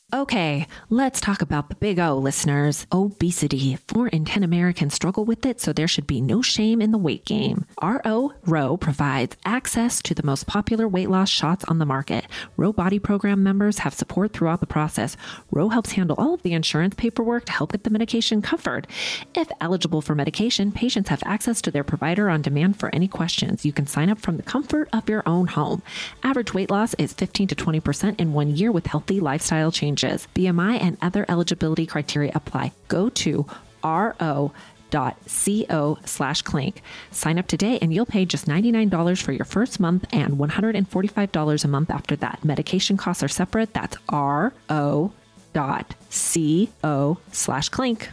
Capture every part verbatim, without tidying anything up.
Okay, let's talk about the big O, listeners. Obesity. Four in ten Americans struggle with it, so there should be no shame in the weight game. R O Row provides access to the most popular weight loss shots on the market. Row Body Program members have support throughout the process. Row helps handle all of the insurance paperwork to help get the medication covered. If eligible for medication, patients have access to their provider on demand for any questions. You can sign up from the comfort of your own home. Average weight loss is fifteen to twenty percent in one year with healthy lifestyle changes. B M I and other eligibility criteria apply. Go to ro.co slash clink. Sign up today and you'll pay just ninety-nine dollars for your first month and one hundred forty-five dollars a month after that. Medication costs are separate. That's ro.co slash clink.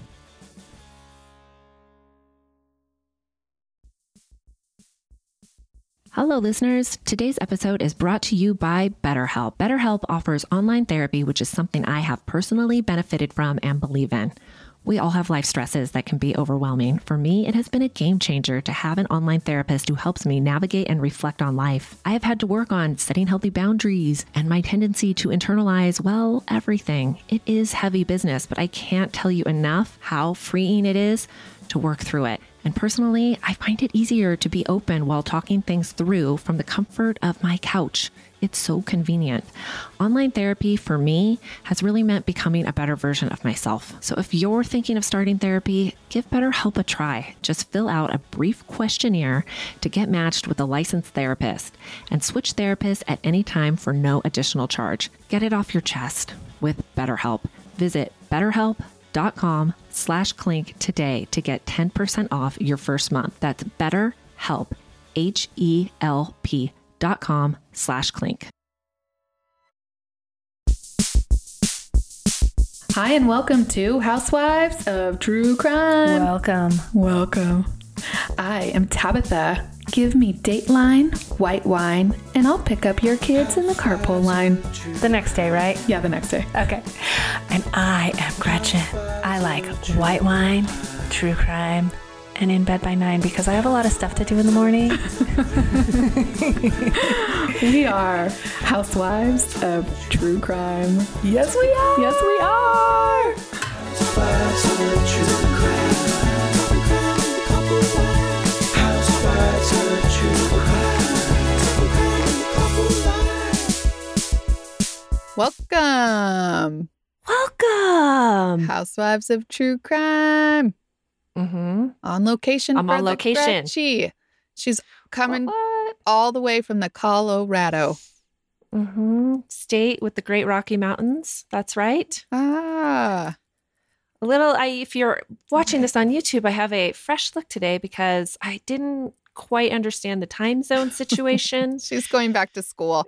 Hello, listeners. Today's episode is brought to you by BetterHelp. BetterHelp offers online therapy, which is something I have personally benefited from and believe in. We all have life stresses that can be overwhelming. For me, it has been a game changer to have an online therapist who helps me navigate and reflect on life. I have had to work on setting healthy boundaries and my tendency to internalize, well, everything. It is heavy business, but I can't tell you enough how freeing it is to work through it. And personally, I find it easier to be open while talking things through from the comfort of my couch. It's so convenient. Online therapy for me has really meant becoming a better version of myself. So if you're thinking of starting therapy, give BetterHelp a try. Just fill out a brief questionnaire to get matched with a licensed therapist and switch therapists at any time for no additional charge. Get it off your chest with BetterHelp. Visit BetterHelp.com slash clink today to get ten percent off your first month. That's BetterHelp, H E L P dot com slash clink. Hi, and welcome to Housewives of True Crime. Welcome. Welcome. I am Tabitha. Give me Dateline, white wine, and I'll pick up your kids in the carpool line. The next day, right? Yeah, the next day. Okay. And I am Gretchen. I like white wine, true crime, and in bed by nine because I have a lot of stuff to do in the morning. We are Housewives of True Crime. Yes, we are. Yes, we are. Housewives of True Crime. Housewives of True Crime. Welcome. Welcome. Housewives of True Crime. Mm-hmm. On location. I'm for on location. Gretchie. She's coming What? all the way from the Colorado. Mm-hmm. State with the Great Rocky Mountains. That's right. Ah. A little, I, if you're watching this on YouTube, I have a fresh look today because I didn't quite understand the time zone situation. She's going back to school.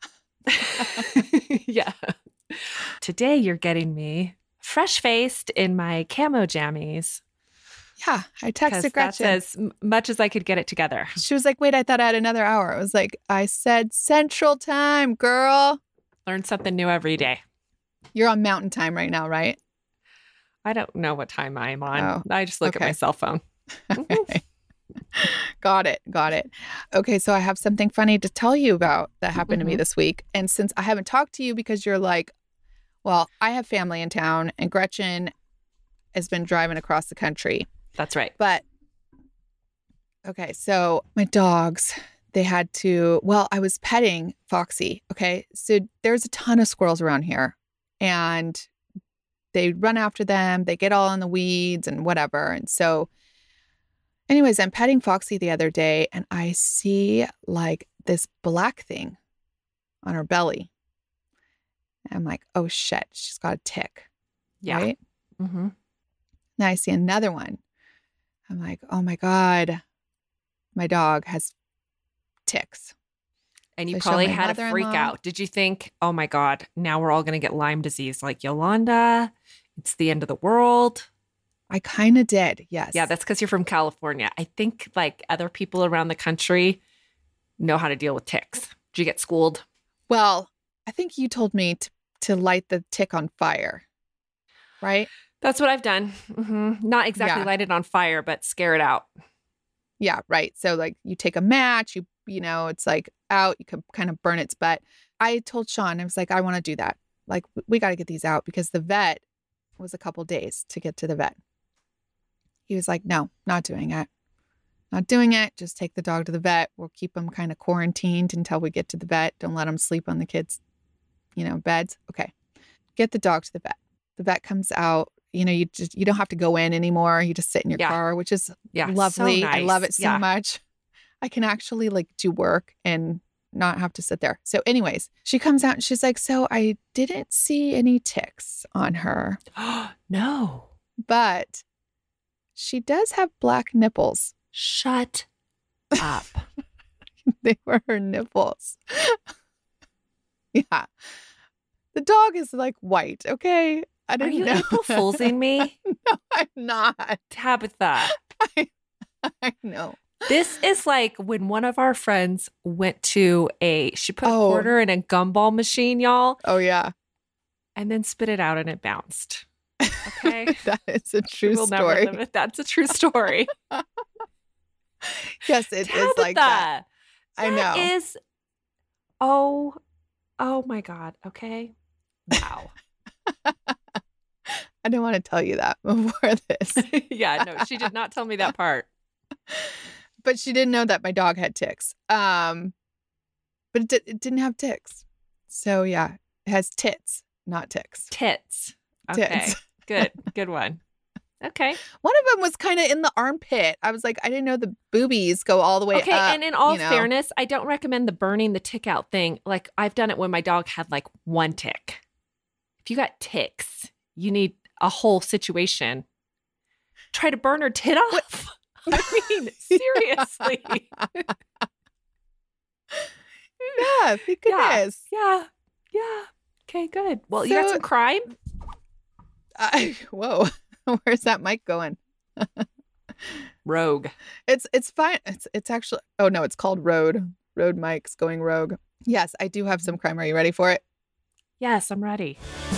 Yeah. Today you're getting me fresh-faced in my camo jammies. Yeah, I texted That's Gretchen. as much as I could get it together. She was like, wait, I thought I had another hour. I was like, I said Central Time, girl. Learn something new every day. You're on Mountain Time right now, right? I don't know what time I'm on. Oh, I just look okay. at my cell phone. Okay. Got it. Got it. Okay, so I have something funny to tell you about that happened Mm-hmm. to me this week. And since I haven't talked to you because you're like, well, I have family in town and Gretchen has been driving across the country. That's right. But, okay, so my dogs, they had to, well, I was petting Foxy, okay? So there's a ton of squirrels around here, and they run after them. They get all in the weeds and whatever. And so anyways, I'm petting Foxy the other day, and I see like this black thing on her belly. I'm like, oh, shit, she's got a tick, Yeah. right? Mm-hmm. Now I see another one. I'm like, oh my God, my dog has ticks. And you So I show probably my had a freak mother-in-law. out. Did you think, oh my God, now we're all going to get Lyme disease like Yolanda? It's the end of the world. I kind of did, yes. Yeah, that's because you're from California. I think like other people around the country know how to deal with ticks. Did you get schooled? Well, I think you told me to, to light the tick on fire, right? That's what I've done. Mm-hmm. Not exactly Yeah. light it on fire, but scare it out. Yeah, right. So like you take a match, you you know, it's like out, you can kind of burn its butt. I told Sean, I was like, I want to do that. like, we got to get these out because the vet was a couple days to get to the vet. He was like, no, not doing it. Not doing it. Just take the dog to the vet. We'll keep him kind of quarantined until we get to the vet. Don't let him sleep on the kids' you know, beds. Okay. Get the dog to the vet. The vet comes out. You know, you just, you don't have to go in anymore. You just sit in your Yeah. car, which is Yeah, lovely. so I love it nice. so Yeah. much. I can actually like do work and not have to sit there. So anyways, she comes out and she's like, so I didn't see any ticks on her, No. but she does have black nipples. Shut up. They were her nipples. Yeah. The dog is like white. Okay. I Are didn't you know. April Foolsing me? No, I'm not. Tabitha. I, I know. This is like when one of our friends went to a, she put a Oh. quarter in a gumball machine, y'all, Oh, yeah. and then spit it out and it bounced. Okay. That is a true We'll never story. live it. That's a true story. Yes, it is like that. I That know. is, oh, oh my God. Okay. Wow. I didn't want to tell you that before this. Yeah, no, she did not tell me that part. But she didn't know that my dog had ticks. Um, but it, di- it didn't have ticks. So yeah, it has tits, not ticks. Tits. Okay. Tits. Good. Good one. Okay. One of them was kind of in the armpit. I was like, I didn't know the boobies go all the way Okay. up. And in all you know? fairness, I don't recommend the burning the tick out thing. Like I've done it when my dog had like one tick. If you got ticks, you need a whole situation. Try to burn her tit off. I mean, seriously. Yeah, thank goodness. Yeah. Yeah. Okay, good. Well, you got So- some crime? I, whoa, where's that mic going? Rogue. It's it's fine. It's it's actually. Oh no, it's called Road. Road Mike's going rogue. Yes, I do have some crime. Are you ready for it? Yes, I'm ready.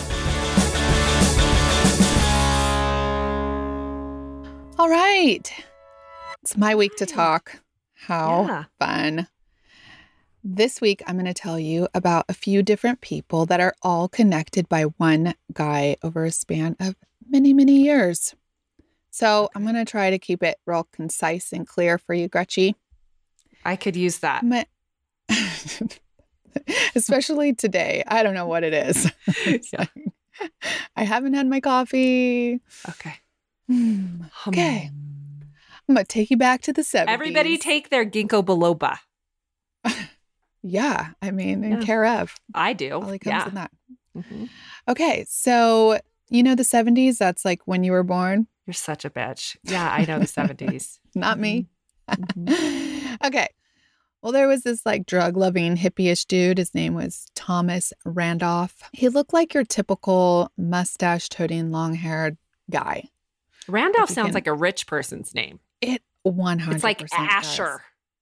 All right. It's my week to talk. How Yeah. fun. This week, I'm going to tell you about a few different people that are all connected by one guy over a span of many, many years. So I'm going to try to keep it real concise and clear for you, Gretchy. I could use that. I'm gonna- Especially today. I don't know what it is. It's Yeah. like, I haven't had my coffee. Okay. Hmm. Okay. Hmm. I'm going to take you back to the seventies. Everybody take their ginkgo biloba. Yeah. I mean, in Yeah. care of. I do. Probably comes Yeah. in that. Mhm. Okay. So, you know, the seventies, that's like when you were born. You're such a bitch. Yeah, I know the seventies. Not me. Mhm. Okay. Well, there was this like drug loving hippie-ish dude. His name was Thomas Randolph. He looked like your typical mustache toting, long haired guy. Randolph If you sounds can- like a rich person's name. It one hundred It's like does. Asher.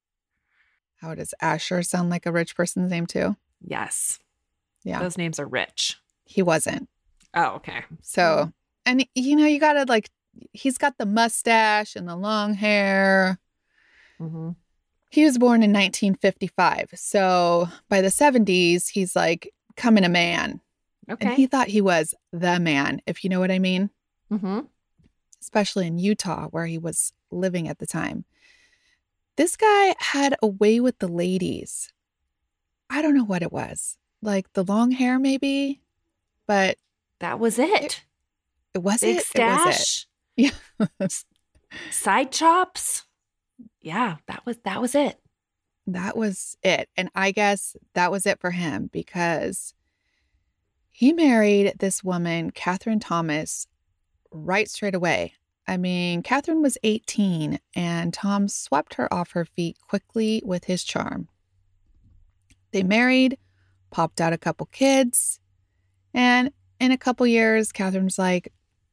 How does Asher sound like a rich person's name too? Yes. Yeah. Those names are rich. He wasn't. Oh, okay. So, and you know, you got to like, he's got the mustache and the long hair. Mm-hmm. He was born in nineteen fifty-five. So by the seventies, he's like becoming a man. Okay. And he thought he was the man, if you know what I mean, mm-hmm. especially in Utah where he was living at the time. This guy had a way with the ladies. I don't know what it was. Like the long hair maybe, but That was it. it was Big it. It was it. stash. Yeah. Side chops. Yeah, that was that was it. That was it. And I guess that was it for him because he married this woman, Catherine Thomas, right straight away. I mean, Catherine was eighteen and Tom swept her off her feet quickly with his charm. They married, popped out a couple kids, and in a couple years, Catherine's like,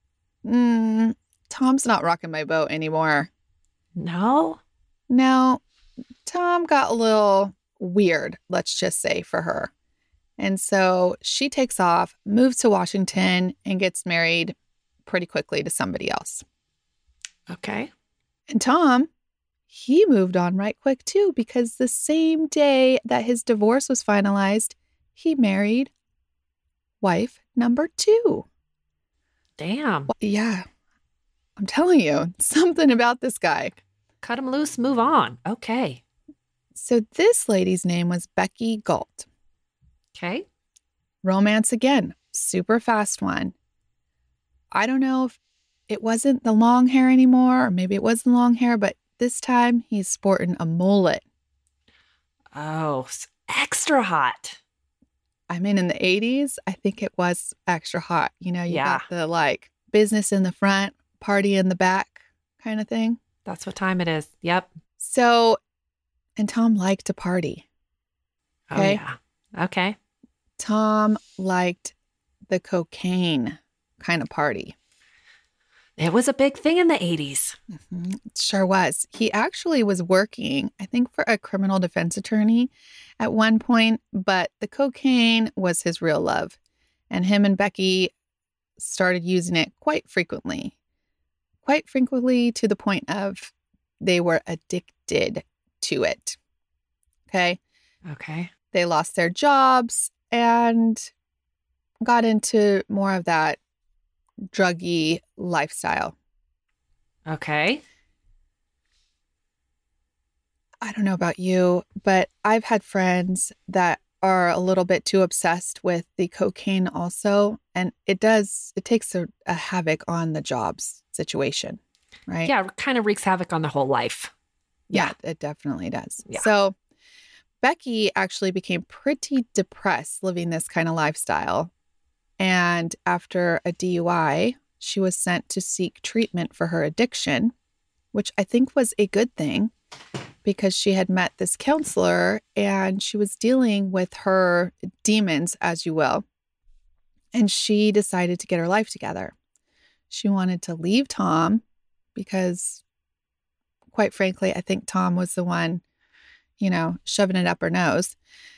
mm, Tom's not rocking my boat anymore. No. No, Tom got a little weird, let's just say, for her. And so she takes off, moves to Washington, and gets married pretty quickly to somebody else. Okay. And Tom, he moved on right quick too, because the same day that his divorce was finalized, he married wife number two. Damn. Well, yeah. I'm telling you, something about this guy. Cut him loose, move on. Okay. So this lady's name was Becky Galt. Okay. Romance again, super fast one. I don't know if it wasn't the long hair anymore, or maybe it was the long hair, but this time he's sporting a mullet. Oh, extra hot. I mean, in the eighties, I think it was extra hot. You know, you Yeah. got the like business in the front, party in the back kind of thing. That's what time it is. Yep. So, and Tom liked to party. Okay. Oh, yeah. Okay. Tom liked the cocaine kind of party. It was a big thing in the eighties. Mm-hmm. It sure was. He actually was working, I think, for a criminal defense attorney at one point, but the cocaine was his real love. And him and Becky started using it quite frequently, quite frequently to the point of they were addicted to it. Okay. Okay. They lost their jobs and got into more of that druggy lifestyle. Okay. I don't know about you, but I've had friends that are a little bit too obsessed with the cocaine also. And it does, it takes a, a havoc on the jobs situation, right? Yeah. It kind of wreaks havoc on the whole life. Yeah, it definitely does. Yeah. So Becky actually became pretty depressed living this kind of lifestyle. And after a D U I, she was sent to seek treatment for her addiction, which I think was a good thing because she had met this counselor and she was dealing with her demons, as you will. And she decided to get her life together. She wanted to leave Tom because, quite frankly, I think Tom was the one, you know, shoving it up her nose.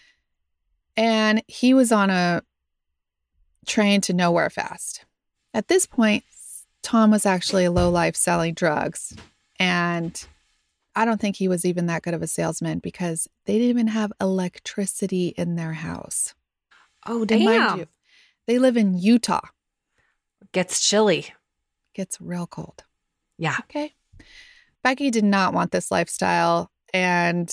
And he was on a train to nowhere fast. At this point, Tom was actually a lowlife selling drugs. And I don't think he was even that good of a salesman because they didn't even have electricity in their house. Oh, And damn. mind you, they live in Utah. Gets chilly. Gets real cold. Yeah. Okay. Becky did not want this lifestyle. And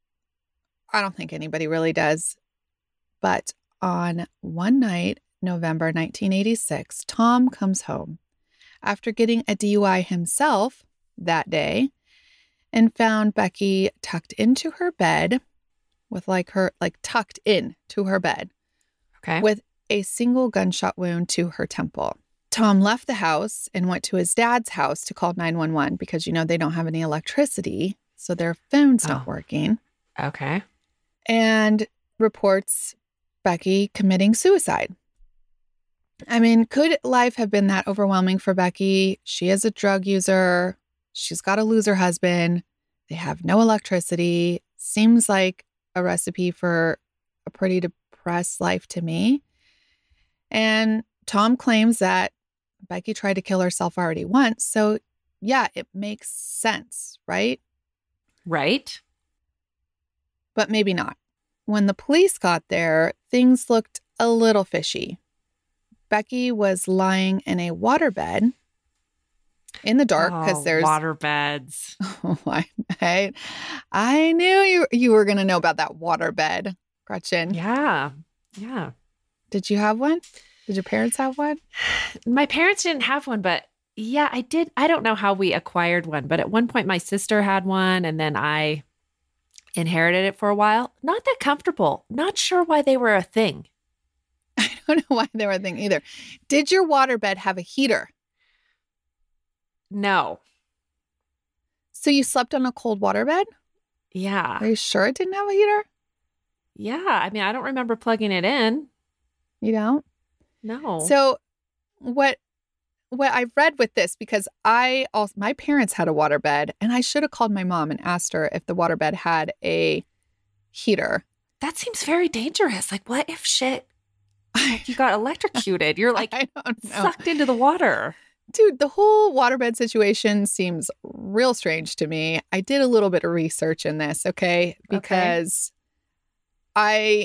I don't think anybody really does. But on one night, November nineteen eighty-six, Tom comes home after getting a D U I himself that day and found Becky tucked into her bed with like her, like tucked in to her bed Okay. with a single gunshot wound to her temple. Tom left the house and went to his dad's house to call nine one one because, you know, they don't have any electricity. So their phone's Oh. not working. Okay. And reports Becky committing suicide. I mean, could life have been that overwhelming for Becky? She is a drug user. She's got to lose her husband. They have no electricity. Seems like a recipe for a pretty depressed life to me. And Tom claims that Becky tried to kill herself already once. So, yeah, it makes sense, right? Right. But maybe not. When the police got there, things looked a little fishy. Becky was lying in a waterbed in the dark because Oh, there's water beds. Oh, I, I, I knew you you were going to know about that waterbed, Gretchen. Yeah. Yeah. Did you have one? Did your parents have one? My parents didn't have one, but yeah, I did. I don't know how we acquired one, but at one point my sister had one and then I inherited it for a while. Not that comfortable. Not sure why they were a thing. I don't know why they were a thing either. Did your waterbed have a heater? No. So you slept on a cold waterbed? Yeah. Are you sure it didn't have a heater? Yeah. I mean, I don't remember plugging it in. You don't? No. So what what I read with this, because I also my parents had a waterbed and I should have called my mom and asked her if the waterbed had a heater. that seems very dangerous. Like, what if shit, you got electrocuted? You're like I don't know. sucked into the water. Dude, the whole waterbed situation seems real strange to me. I did a little bit of research in this, okay? Because I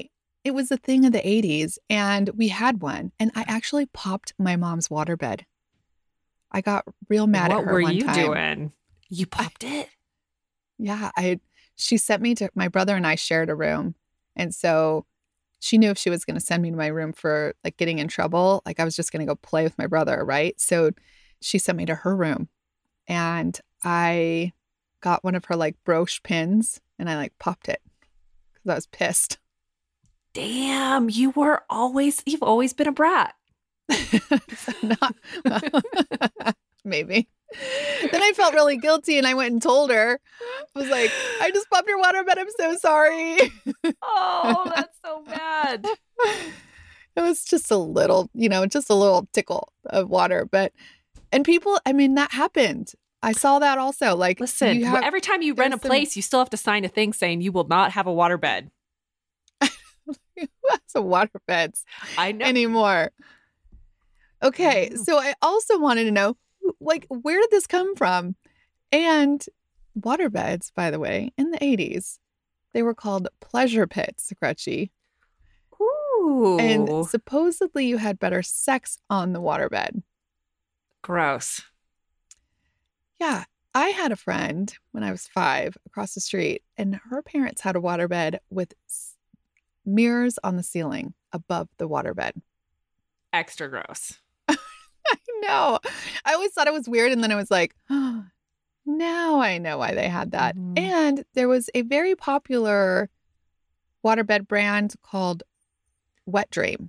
it was a thing of the eighties, and we had one. And I actually popped my mom's waterbed. I got real mad what at her were one you time. doing? You popped it? Yeah, I. She sent me to, my brother and I shared a room. And so she knew if she was going to send me to my room for like getting in trouble, like I was just going to go play with my brother, right? So she sent me to her room, and I got one of her like brooch pins and I like popped it because I was pissed. Damn, you were always, you've always been a brat. Not, maybe. Then I felt really guilty and I went and told her. I was like, I just popped your waterbed. I'm so sorry. Oh, that's so bad. It was just a little, you know, just a little tickle of water. But, and people, I mean, that happened. I saw that also. Like, listen, you have, every time you rent a some- place, you still have to sign a thing saying you will not have a waterbed. who has a waterbeds I know. anymore? Okay. I know. So I also wanted to know, like, where did this come from? And waterbeds, by the way, in the eighties, they were called pleasure pits, Gretchen. Ooh. And supposedly you had better sex on the waterbed. Gross. Yeah. I had a friend when I was five across the street, and her parents had a waterbed with s- mirrors on the ceiling above the waterbed. Extra gross. I know. I always thought it was weird. And then I was like, oh, now I know why they had that. Mhm. And there was a very popular waterbed brand called Wet Dream.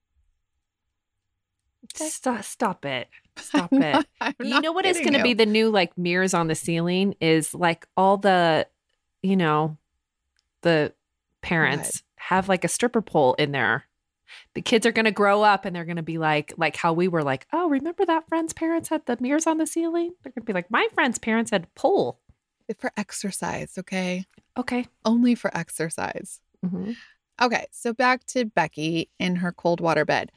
Okay. Stop, stop it. Stop I'm it. not- I'm You not know what is kidding going to you. be the new like mirrors on the ceiling is like all the, you know, the parents have like a stripper pole in there. The kids are going to grow up and they're going to be like, like how we were like, oh, remember that friend's parents had the mirrors on the ceiling? They're going to be like, my friend's parents had pole. For exercise, okay? Okay. Only for exercise. Mm-hmm. Okay, so back to Becky in her cold water bed.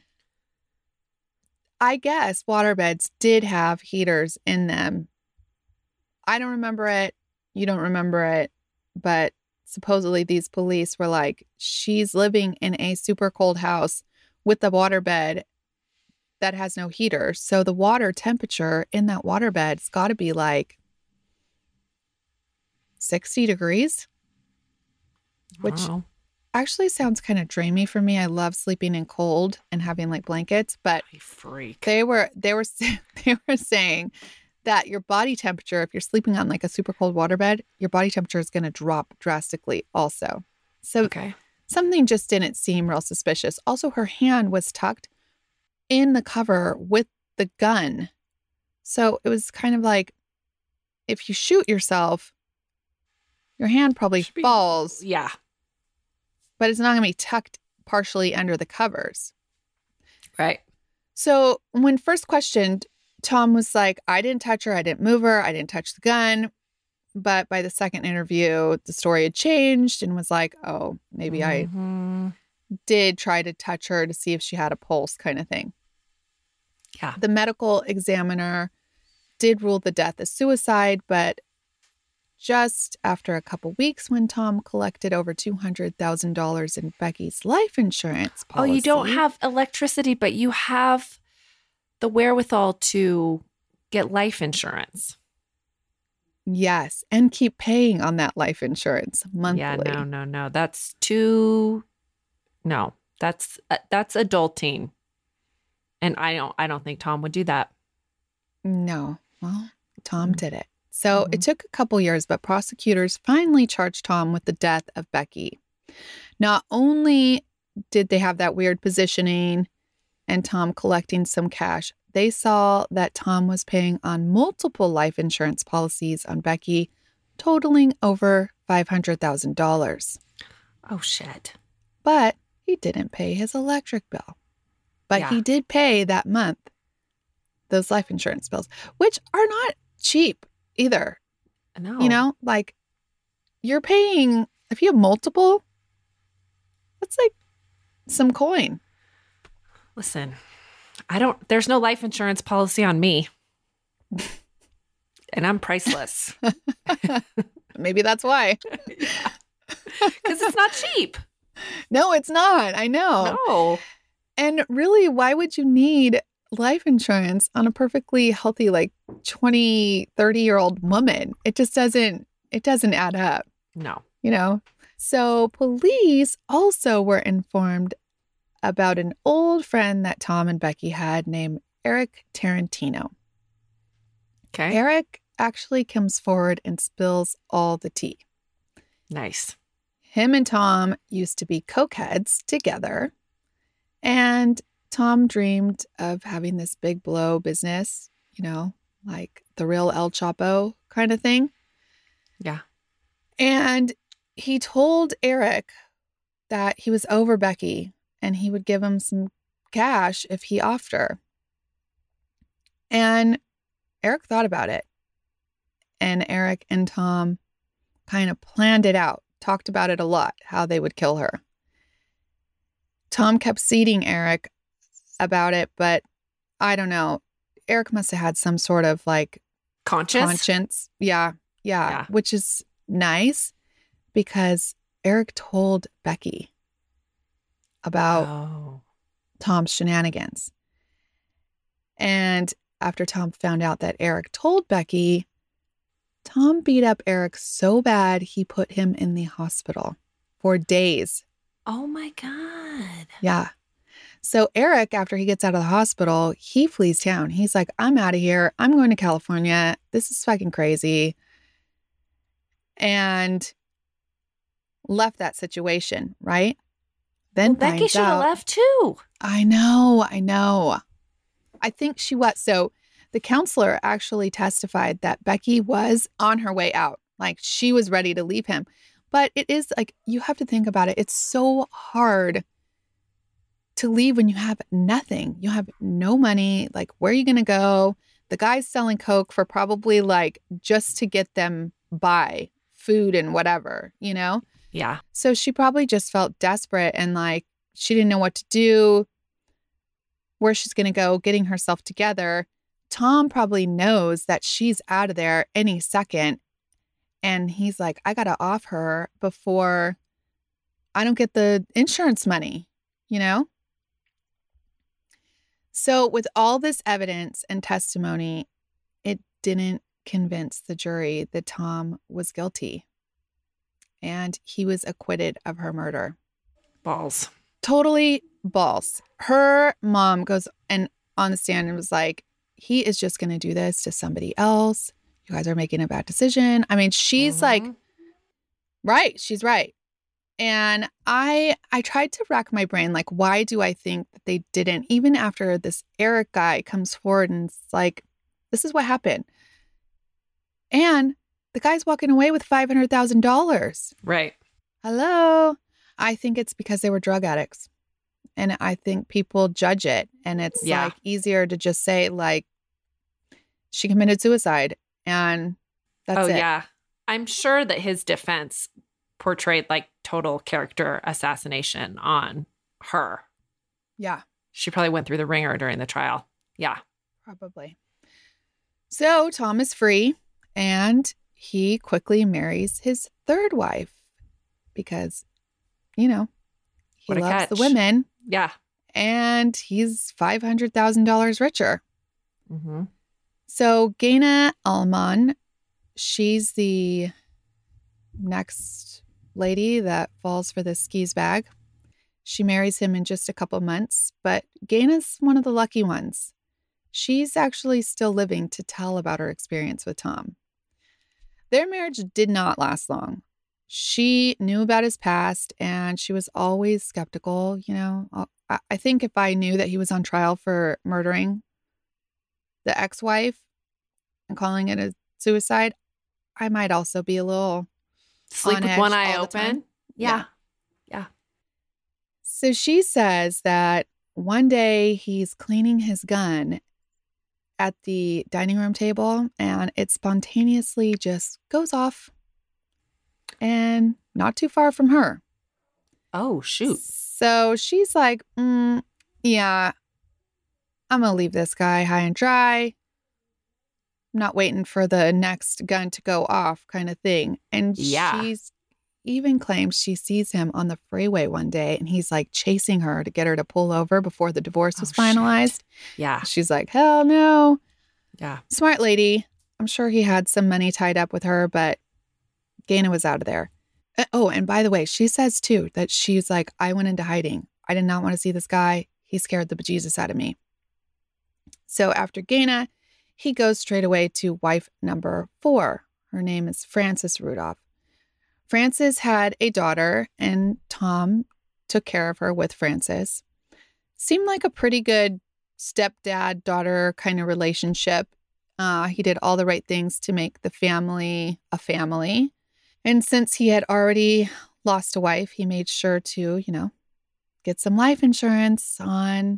I guess waterbeds did have heaters in them. I don't remember it. You don't remember it. But supposedly these police were like, she's living in a super cold house with a waterbed that has no heater. So the water temperature in that waterbed's got to be like sixty degrees, which Wow. actually sounds kind of dreamy for me. I love sleeping in cold and having like blankets, but You freak. they were they were they were saying that your body temperature, if you're sleeping on like a super cold waterbed, your body temperature is going to drop drastically also. So Okay. something just didn't seem real suspicious. Also, her hand was tucked in the cover with the gun. So it was kind of like if you shoot yourself, your hand probably Should be- falls, Yeah. but it's not going to be tucked partially under the covers. Right. So when first questioned, Tom was like, I didn't touch her. I didn't move her. I didn't touch the gun. But by the second interview, the story had changed and was like, oh, maybe I Mhm. did try to touch her to see if she had a pulse kind of thing. Yeah. The medical examiner did rule the death as suicide, but just after a couple weeks when Tom collected over two hundred thousand dollars in Becky's life insurance Oh, policy. you don't have electricity, but you have the wherewithal to get life insurance. Yes, and keep paying on that life insurance monthly. Yeah, no, no, no. That's too. No, that's uh, that's adulting, and I don't. I don't think Tom would do that. No. Well, Tom Mhm. did it. So Mhm. it took a couple years, but prosecutors finally charged Tom with the death of Becky. Not only did they have that weird positioning and Tom collecting some cash, they saw that Tom was paying on multiple life insurance policies on Becky, totaling over five hundred thousand dollars. Oh shit! But he didn't pay his electric bill. But Yeah. he did pay that month those life insurance bills, which are not cheap either. No, You know, like you're paying, if you have multiple, that's like some coin. Listen, I don't. There's no life insurance policy on me, and I'm priceless Maybe that's why. because it's not cheap. No, it's not. I know. No. And really, why would you need life insurance on a perfectly healthy, like twenty, thirty year old woman? It just doesn't, it doesn't add up, No. you know? So police also were informed about an old friend that Tom and Becky had named Eric Tarantino. Okay. Eric actually comes forward and spills all the tea. Nice. Him and Tom used to be cokeheads together. And Tom dreamed of having this big blow business, you know, like the real El Chapo kind of thing. Yeah. And he told Eric that he was over Becky and he would give him some cash if he offered her. And Eric thought about it. And Eric and Tom kind of planned it out, talked about it a lot, how they would kill her. Tom kept seeding Eric about it, but I don't know. Eric must have had some sort of like Conscious? conscience. Yeah, yeah, Yeah. which is nice because Eric told Becky about Oh. Tom's shenanigans. And after Tom found out that Eric told Becky, Tom beat up Eric so bad he put him in the hospital for days. Oh my God. Yeah. So Eric, after he gets out of the hospital, he flees town. He's like, I'm out of here. I'm going to California. This is fucking crazy. And left that situation, right? Then Well, Becky finds should have out- left too. I know, I know. I think she was. So the counselor actually testified that Becky was on her way out. Like she was ready to leave him. But it is like, you have to think about it. It's so hard to leave when you have nothing. You have no money. Like, where are you going to go? The guy's selling Coke for probably like just to get them by food and whatever, you know? Yeah. So she probably just felt desperate and like she didn't know what to do, where she's going to go, getting herself together. Tom probably knows that she's out of there any second. And he's like, I got to off her before I don't get the insurance money, you know? So with all this evidence and testimony, it didn't convince the jury that Tom was guilty. And he was acquitted of her murder. Balls. Totally balls. Her mom goes and on the stand and was like, he is just going to do this to somebody else. You guys are making a bad decision. I mean, she's Mhm. like, right. She's right. And I I tried to rack my brain, like, why do I think that they didn't, even after this Eric guy comes forward and it's like, this is what happened. And the guy's walking away with five hundred thousand dollars. Right. Hello. I think it's because they were drug addicts. And I think people judge it. And it's Yeah. like easier to just say, like, she committed suicide. And that's oh, it. yeah. I'm sure that his defense portrayed like total character assassination on her. Yeah, She probably went through the ringer during the trial. Yeah. probably. So Tom is free and he quickly marries his third wife because, you know, he What a loves the catch. women Yeah. and he's five hundred thousand dollars richer. Mm-hmm. So Gaina Alman, she's the next lady that falls for this skis bag. She marries him in just a couple months, but Gaina's one of the lucky ones. She's actually still living to tell about her experience with Tom. Their marriage did not last long. She knew about his past and she was always skeptical. You know, I, I think if I knew that he was on trial for murdering the ex-wife and calling it a suicide, I might also be a little Sleep on with edge one eye all the time. open. Yeah. Yeah. So she says that one day he's cleaning his gun at the dining room table and it spontaneously just goes off and not too far from her. Oh, shoot. So she's like, mm, yeah, I'm going to leave this guy high and dry. I'm not waiting for the next gun to go off kind of thing. And Yeah. she's even claims she sees him on the freeway one day and he's like chasing her to get her to pull over before the divorce was Oh, finalized. shit. Yeah. She's like, hell no. Yeah. Smart lady. I'm sure he had some money tied up with her, but Gaina was out of there. Uh, Oh, and by the way, she says too that she's like, I went into hiding. I did not want to see this guy. He scared the bejesus out of me. So after Gaina, he goes straight away to wife number four. Her name is Frances Rudolph. Frances had a daughter, and Tom took care of her with Frances. Seemed like a pretty good stepdad-daughter kind of relationship. Uh, he did all the right things to make the family a family. And since he had already lost a wife, he made sure to, you know, get some life insurance on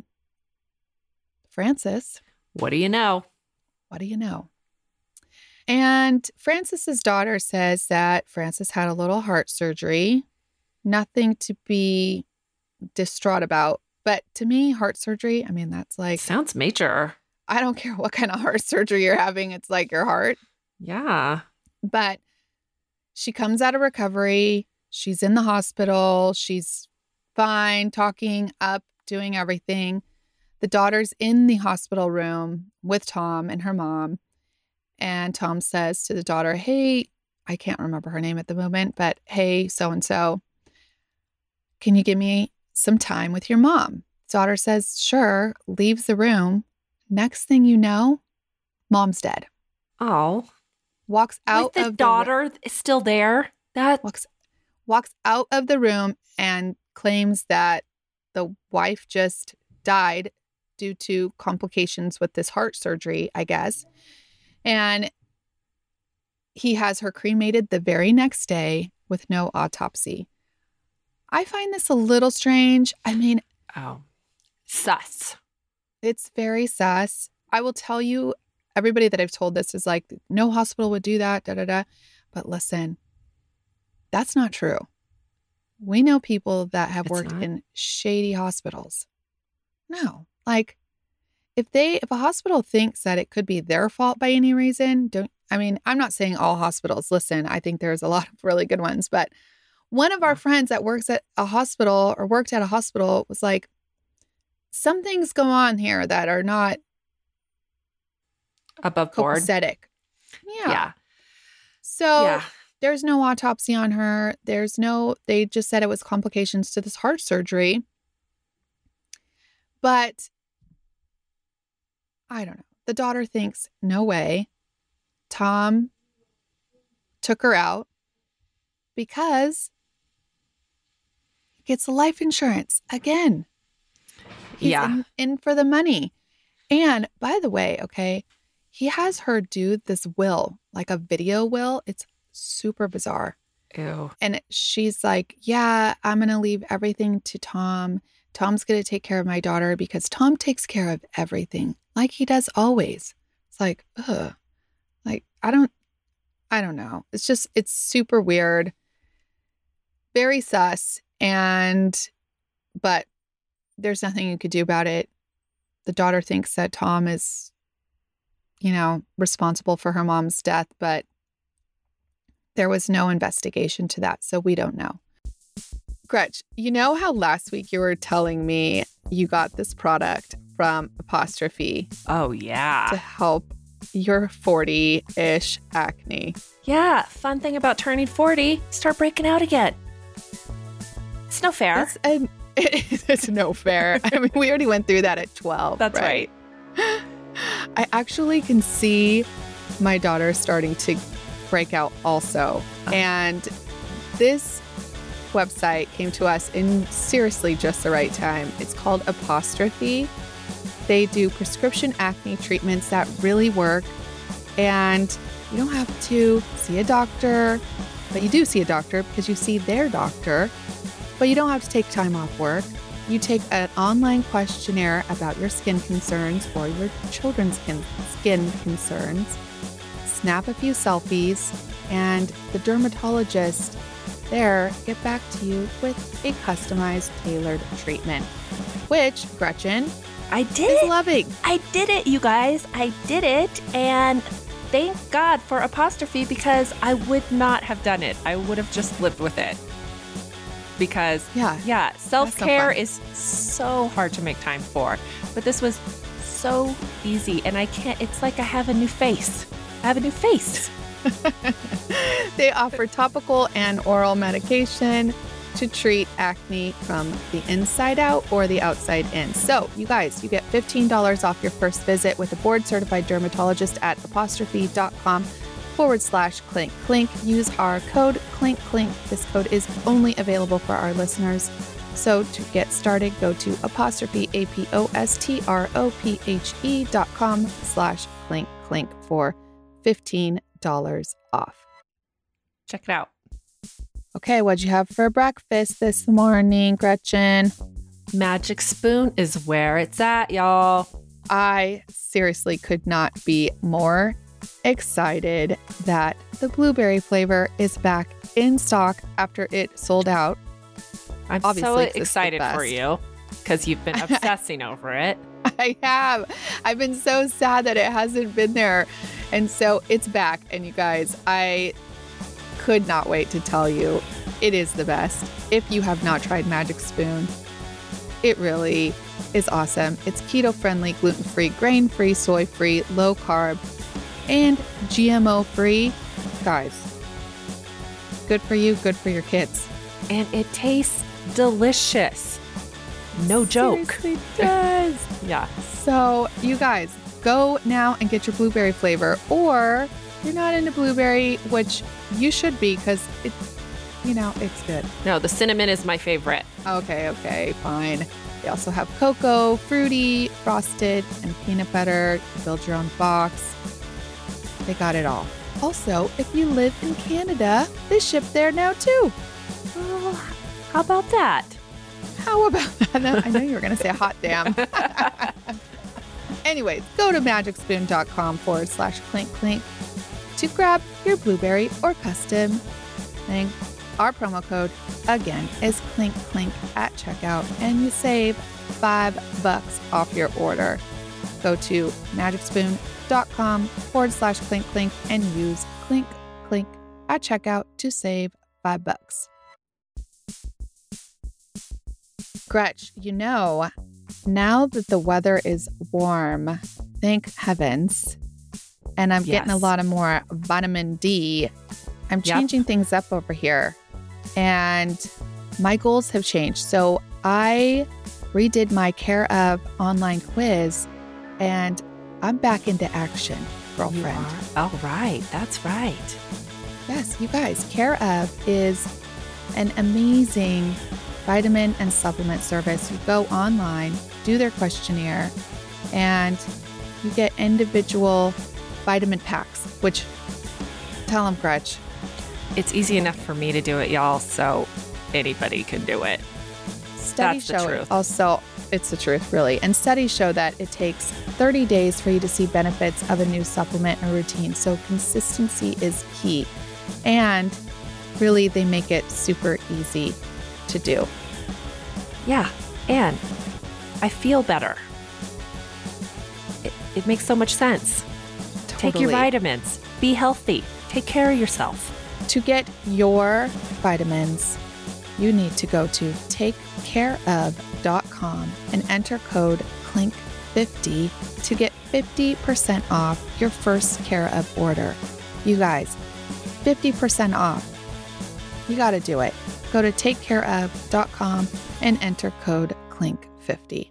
Frances. What do you know? What do you know? And Frances's daughter says that Frances had a little heart surgery. Nothing to be distraught about. But to me, heart surgery, I mean, that's like, Sounds major. I don't care what kind of heart surgery you're having. It's like your heart. Yeah. But she comes out of recovery. She's in the hospital. She's fine, talking up, doing everything. The daughter's in the hospital room with Tom and her mom. And Tom says to the daughter, hey, I can't remember her name at the moment, but hey, so-and-so, can you give me some time with your mom? Daughter says, sure, leaves the room. Next thing you know, mom's dead. Oh. Walks out With the of daughter is still there? That the walks, walks out of the room and claims that the wife just died due to complications with this heart surgery, I guess. And he has her cremated the very next day with no autopsy. I find this a little strange. I mean, Oh. Sus. it's very sus. I will tell you, everybody that I've told this is like, no hospital would do that, da da da. But listen, that's not true. We know people that have It's worked not? in shady hospitals. No, like if they, if a hospital thinks that it could be their fault by any reason, don't, I mean, I'm not saying all hospitals. Listen, I think there's a lot of really good ones, but one of our Yeah. friends that works at a hospital or worked at a hospital was like, some things go on here that are not Above board. copacetic. Yeah. Yeah. So Yeah. there's no autopsy on her. There's no, they just said it was complications to this heart surgery. But I don't know. The daughter thinks, no way. Tom took her out because he gets life insurance again. He's Yeah. in, in for the money. And by the way, okay, he has her do this will, like a video will. It's super bizarre. Ew. And she's like, yeah, I'm going to leave everything to Tom. Tom's going to take care of my daughter because Tom takes care of everything like he does always. It's like, ugh. Like, I don't, I don't know. It's just, it's super weird. Very sus. And, but there's nothing you could do about it. The daughter thinks that Tom is, you know, responsible for her mom's death, but there was no investigation to that, so we don't know. Gretch, you know how last week you were telling me you got this product from Apostrophe Oh, to yeah. help your forty-ish acne? Yeah. Fun thing about turning forty, start breaking out again. It's no fair. It's, an, it's no fair. I mean, we already went through that at twelve. That's right. I actually can see my daughter starting to break out also. And this website came to us in seriously just the right time. It's called Apostrophe. They do prescription acne treatments that really work. And you don't have to see a doctor, but you do see a doctor because you see their doctor. But you don't have to take time off work. You take an online questionnaire about your skin concerns or your children's skin, skin concerns, snap a few selfies, and the dermatologist there get back to you with a customized, tailored treatment, which Gretchen I did is it. loving. I did it, you guys. I did it. And thank God for apostrophe because I would not have done it. I would have just lived with it. Because, yeah, yeah self-care so is so hard to make time for. But this was so easy. And I can't, it's like I have a new face. I have a new face. They offer topical and oral medication to treat acne from the inside out or the outside in. So you guys, you get fifteen dollars off your first visit with a board certified dermatologist at apostrophe.com forward slash clink clink. Use our code clink clink. This code is only available for our listeners. So to get started, go to apostrophe, A P O S T R O P H E dot com slash clink clink for fifteen dollars off. Check it out. Okay, what'd you have for breakfast this morning, Gretchen? Magic Spoon is where it's at, y'all. I seriously could not be more excited that the blueberry flavor is back in stock after it sold out. I'm Obviously, so excited for you because you've been obsessing over it. I have. I've been so sad that it hasn't been there. And so it's back. And you guys, I could not wait to tell you it is the best. If you have not tried Magic Spoon, it really is awesome. It's keto-friendly, gluten-free, grain-free, soy-free, low-carb, and G M O-free. Guys, good for you, good for your kids. And it tastes delicious. No joke. Seriously does. Yeah. So you guys, go now and get your blueberry flavor, or if you're not into blueberry, which you should be because it's, you know, it's good. No, the cinnamon is my favorite. Okay, okay, fine. They also have cocoa, fruity, frosted, and peanut butter. You build your own box. They got it all. Also, if you live in Canada, they ship there now too. Oh, how about that? How about that? I know you were going to say hot damn. Anyways, go to magicspoon.com forward slash clink clink to grab your blueberry or custom thing. Our promo code, again, is clink clink at checkout, and you save five bucks off your order. Go to magicspoon.com forward slash clink clink and use clink clink at checkout to save five bucks. Gretch, you know, now that the weather is warm, thank heavens, and I'm Yes. getting a lot of more vitamin D, I'm Yep. changing things up over here, and my goals have changed. So I redid my Care of online quiz, and I'm back into action, You girlfriend. are? Oh, right. That's right. Yes, you guys, Care of is an amazing vitamin and supplement service. You go online, do their questionnaire, and you get individual vitamin packs, which, tell them, Gretch. It's easy enough for me to do it, y'all, so anybody can do it. Studies That's the show truth. also, it's the truth, really. And studies show that it takes thirty days for you to see benefits of a new supplement or routine. So consistency is key. And really, they make it super easy to do. Yeah, and I feel better. It, it makes so much sense. Take your Totally. vitamins. Be healthy. Take care of yourself. To get your vitamins, you need to go to take care of dot com and enter code clink fifty to get fifty percent off your first Care of order. You guys, fifty percent off. You got to do it. Go to take care of dot com and enter code clink fifty.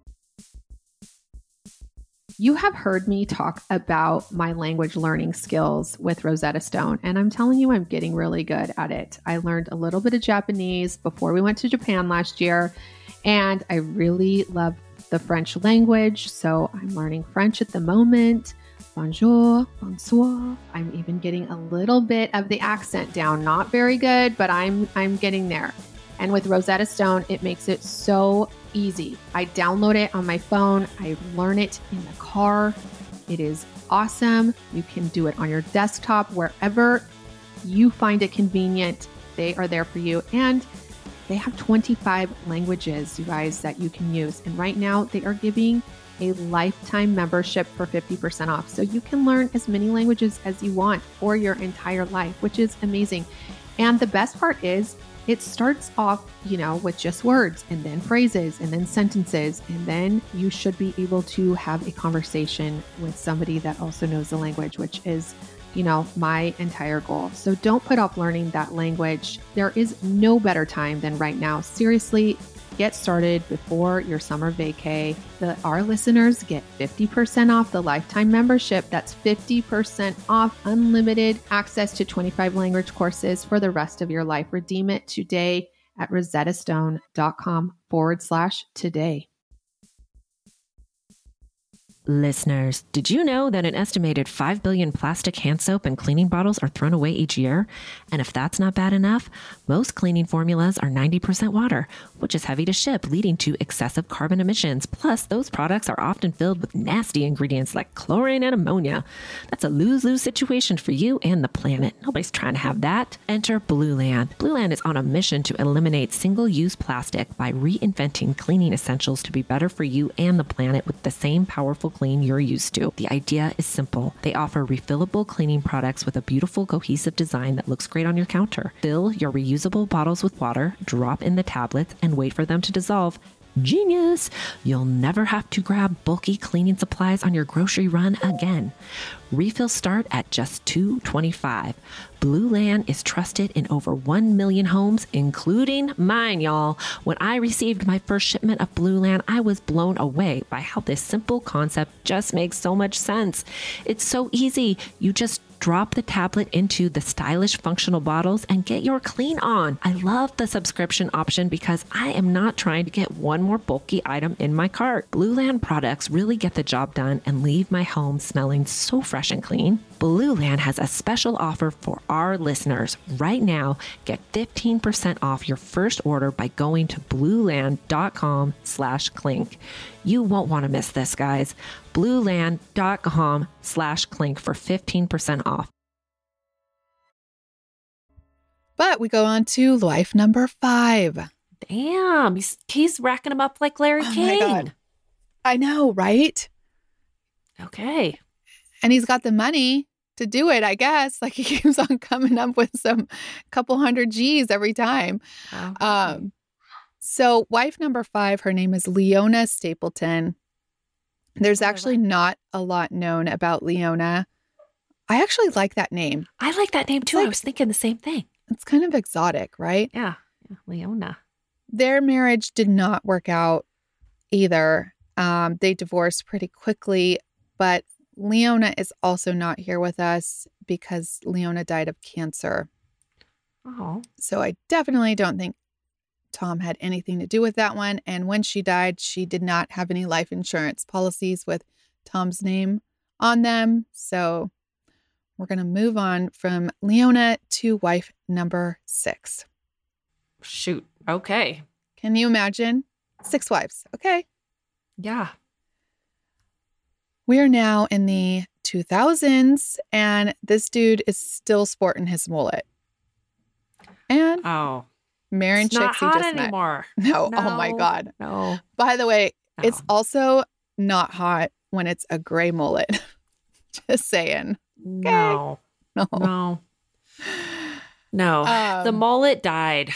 You have heard me talk about my language learning skills with Rosetta Stone, and I'm telling you, I'm getting really good at it. I learned a little bit of Japanese before we went to Japan last year, and I really love the French language, so I'm learning French at the moment. Bonjour, bonsoir. I'm even getting a little bit of the accent down. Not very good, but I'm I'm getting there. And with Rosetta Stone, it makes it so easy. I download it on my phone. I learn it in the car. It is awesome. You can do it on your desktop, wherever you find it convenient. They are there for you. And they have twenty-five languages, you guys, that you can use. And right now they are giving a lifetime membership for fifty percent off. So you can learn as many languages as you want for your entire life, which is amazing. And the best part is it starts off, you know, with just words and then phrases and then sentences. And then you should be able to have a conversation with somebody that also knows the language, which is, you know, my entire goal. So don't put off learning that language. There is no better time than right now. Seriously, get started before your summer vacay. The, our listeners get fifty percent off the lifetime membership. That's fifty percent off unlimited access to twenty-five language courses for the rest of your life. Redeem it today at rosettastone.com forward slash today. Listeners, did you know that an estimated five billion plastic hand soap and cleaning bottles are thrown away each year? And if that's not bad enough, most cleaning formulas are ninety percent water, which is heavy to ship, leading to excessive carbon emissions. Plus, those products are often filled with nasty ingredients like chlorine and ammonia. That's a lose-lose situation for you and the planet. Nobody's trying to have that. Enter Blueland. Blueland is on a mission to eliminate single-use plastic by reinventing cleaning essentials to be better for you and the planet with the same powerful clean you're used to. The idea is simple. They offer refillable cleaning products with a beautiful cohesive design that looks great on your counter. Fill your reusable bottles with water, drop in the tablets, and wait for them to dissolve. Genius! You'll never have to grab bulky cleaning supplies on your grocery run again. Refills start at just two dollars and twenty-five cents. Blueland is trusted in over one million homes, including mine, y'all. When I received my first shipment of Blueland, I was blown away by how this simple concept just makes so much sense. It's so easy. You just drop the tablet into the stylish functional bottles and get your clean on. I love the subscription option because I am not trying to get one more bulky item in my cart. Blueland products really get the job done and leave my home smelling so fresh and clean. Blueland has a special offer for our listeners. Right now, get fifteen percent off your first order by going to blueland.com slash clink. You won't want to miss this, guys. blueland.com slash clink for fifteen percent off. But we go on to life number five. Damn, he's, he's racking them up like Larry Oh King. my God. I know, right? Okay. And he's got the money to do it, I guess. Like he keeps on coming up with some couple hundred G's every time. Oh. Um, so wife number five, her name is Leona Stapleton. There's actually not a lot known about Leona. I actually like that name. I like that name too. Like, I was thinking the same thing. It's kind of exotic, right? Yeah. yeah. Leona. Their marriage did not work out either. Um, they divorced pretty quickly, but Leona is also not here with us because Leona died of cancer. Oh. So I definitely don't think Tom had anything to do with that one. And when she died, she did not have any life insurance policies with Tom's name on them. So we're going to move on from Leona to wife number six. Shoot. Okay. Can you imagine? Six wives. Okay. Yeah. We are now in the two thousands, and this dude is still sporting his mullet. And Oh. Marin It's not chicks he hot just met. anymore. No, No. oh my God. No. By the way, No. it's also not hot when it's a gray mullet. Just saying. No. No. No. No. Um, the mullet died,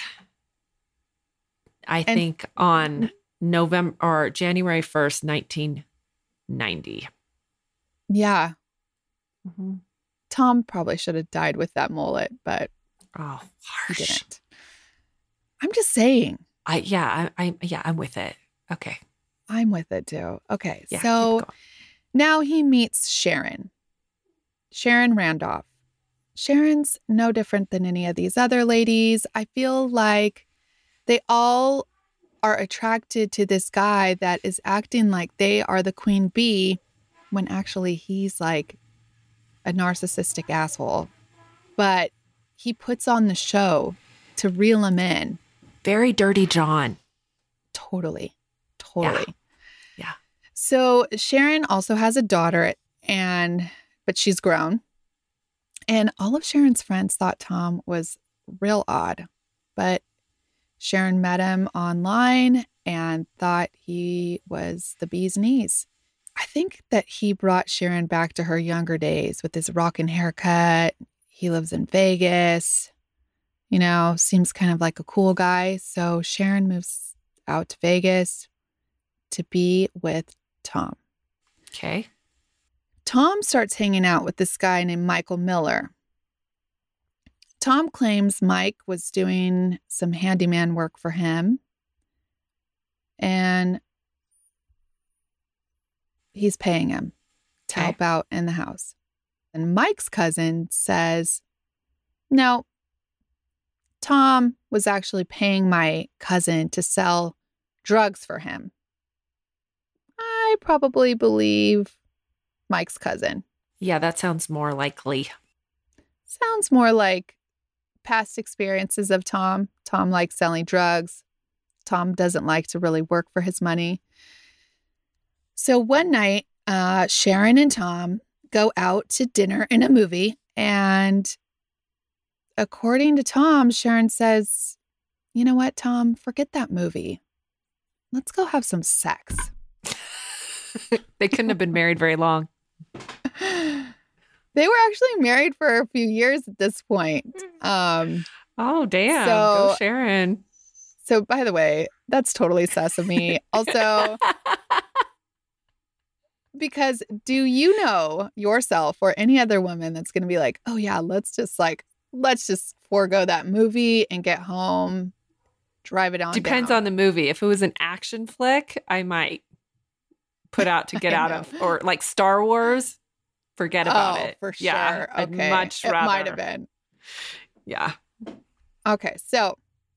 I and- think, on November or January first, nineteen ninety. Yeah. Mm-hmm. Tom probably should have died with that mullet, but Oh, he harsh. didn't. I'm just saying. I yeah, I, I yeah, I'm with it. Okay. I'm with it too. Okay. Yeah. so keep going. now he meets Sharon. Sharon Randolph. Sharon's no different than any of these other ladies. I feel like they all are attracted to this guy that is acting like they are the queen bee when actually he's like a narcissistic asshole. But he puts on the show to reel him in. Very dirty John. Totally. Totally. Yeah. So Sharon also has a daughter, and but she's grown. And all of Sharon's friends thought Tom was real odd. But Sharon met him online and thought he was the bee's knees. I think that he brought Sharon back to her younger days with his rockin' haircut. He lives in Vegas, you know, seems kind of like a cool guy. So Sharon moves out to Vegas to be with Tom. Okay. Tom starts hanging out with this guy named Michael Miller. Tom claims Mike was doing some handyman work for him. And he's paying him to Okay. help out in the house. And Mike's cousin says, no, Tom was actually paying my cousin to sell drugs for him. I probably believe Mike's cousin. Yeah, that sounds more likely. Sounds more like past experiences of Tom. Tom likes selling drugs. Tom doesn't like to really work for his money. So one night, uh, Sharon and Tom go out to dinner and a movie. And according to Tom, Sharon says, you know what, Tom, forget that movie. Let's go have some sex. They couldn't have been married very long. They were actually married for a few years at this point. Um, Oh, damn. So- Go Sharon. so, by the way, that's totally sus of me. Also, because do you know yourself or any other woman that's going to be like, oh, yeah, let's just like, let's just forego that movie and get home, drive it on Depends down. on the movie. If it was an action flick, I might put out to get I out know. of, or like Star Wars, forget about oh, it. for sure. Yeah, Okay. I'd much it rather. might have been. Yeah. Okay, so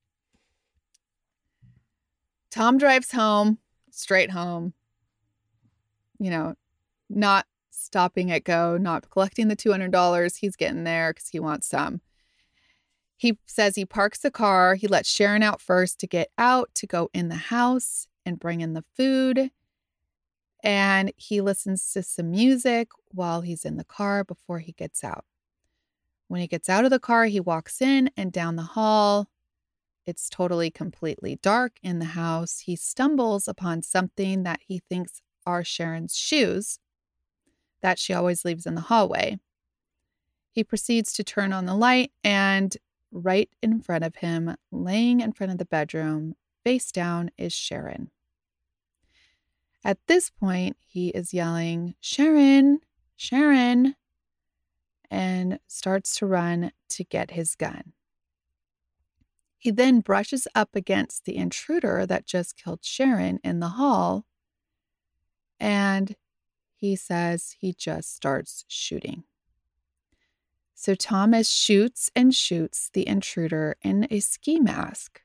Tom drives home, straight home, you know, not stopping at Go, not collecting the two hundred dollars. He's getting there because he wants some. He says he parks the car. He lets Sharon out first to get out, to go in the house and bring in the food. And he listens to some music while he's in the car before he gets out. When he gets out of the car, he walks in and down the hall. It's totally, completely dark in the house. He stumbles upon something that he thinks are Sharon's shoes that she always leaves in the hallway. He proceeds to turn on the light, and right in front of him, laying in front of the bedroom, face down, is Sharon. At this point, he is yelling, Sharon, Sharon, and starts to run to get his gun. He then brushes up against the intruder that just killed Sharon in the hall, and he says he just starts shooting. So Thomas shoots and shoots the intruder in a ski mask.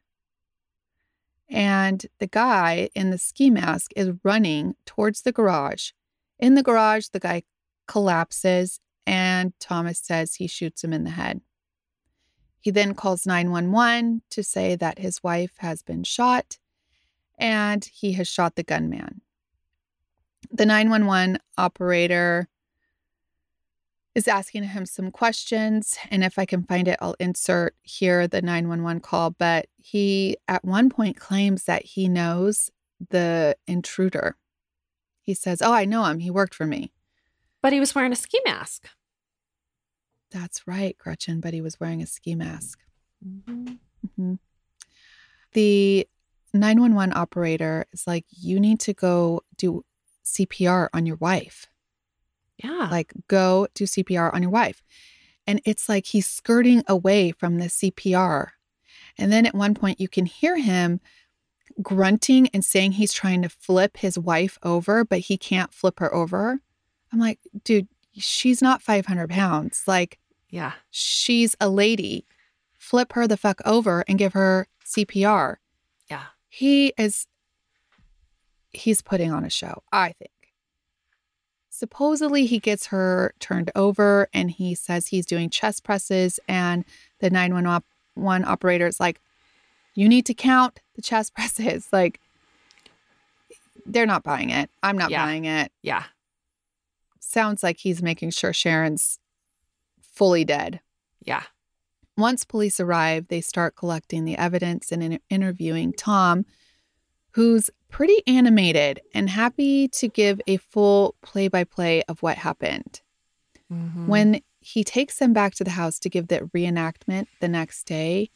And the guy in the ski mask is running towards the garage. In the garage, the guy collapses, and Thomas says he shoots him in the head. He then calls nine one one to say that his wife has been shot and he has shot the gunman. The nine one one operator is asking him some questions, and if I can find it, I'll insert here the nine one one call. But he at one point claims that he knows the intruder. He says, oh, I know him. He worked for me. But he was wearing a ski mask. That's right, Gretchen, but he was wearing a ski mask. Mm-hmm. Mm-hmm. The nine one one operator is like, you need to go do C P R on your wife. Yeah. Like, go do C P R on your wife. And it's like he's skirting away from the C P R. And then at one point you can hear him grunting and saying he's trying to flip his wife over, but he can't flip her over. I'm like, dude, she's not five hundred pounds. Like, yeah. she's a lady. Flip her the fuck over and give her C P R. Yeah. He is, he's putting on a show, I think. Supposedly he gets her turned over and he says he's doing chest presses, and the nine one one operator is like, you need to count the chest presses. Like, they're not buying it. I'm not Yeah. buying it. Yeah. Sounds like he's making sure Sharon's fully dead. Yeah. Once police arrive, they start collecting the evidence and in- interviewing Tom, who's pretty animated and happy to give a full play-by-play of what happened. Mm-hmm. When he takes them back to the house to give the reenactment the next day,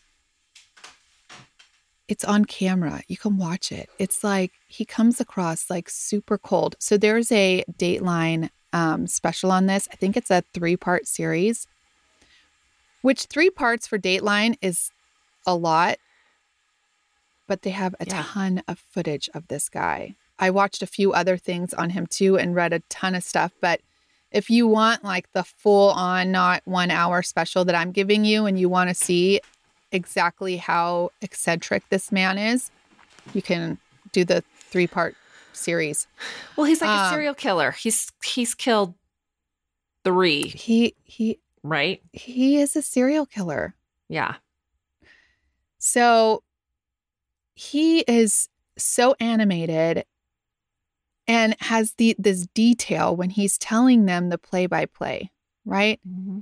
it's on camera. You can watch it. It's like he comes across like super cold. So there's a Dateline um, special on this. I think it's a three-part series, which three parts for Dateline is a lot, but they have a Yeah. ton of footage of this guy. I watched a few other things on him too and read a ton of stuff, but if you want like the full on, not one hour special that I'm giving you and you want to see exactly how eccentric this man is, you can do the three part series. Well, he's like a Um, serial killer. He's he's killed three, He, he, right? he is a serial killer. Yeah. So he is so animated and has the this detail when he's telling them the play by play, right? Mm-hmm.